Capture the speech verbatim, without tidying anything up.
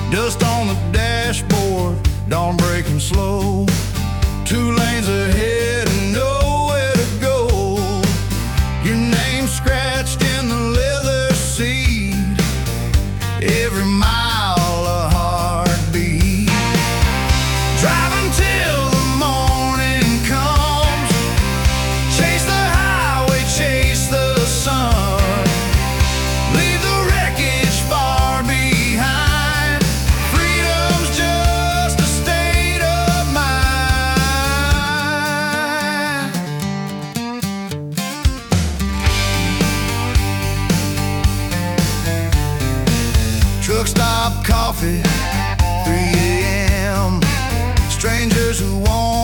Dust on the dashboard, dawn breaking slow. Two lanes ahead and nowhere to go. Your name scratched in the leather seat. Every mile a heartbeat. Driving till the morning comes. Chase the highway, chase the sun. Leave the wreckage far behind. Freedom's just a state of mind. Truck stop coffee, three a m Strangers who want